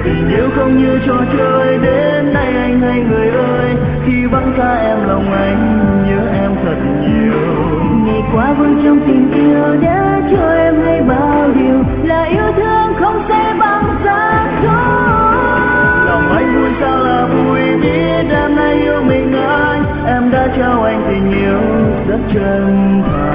Tình yêu không như trò chơi, đến nay anh hay người ơi, khi vắng xa em lòng anh nhớ em thật nhiều. Ngày qua vương trong tình yêu đã cho em hay bao điều, là yêu thương không thể bằng giá thôi. Lòng anh vui sao là vui, biết em nay yêu mình anh. Em đã trao anh tình yêu rất chân thành.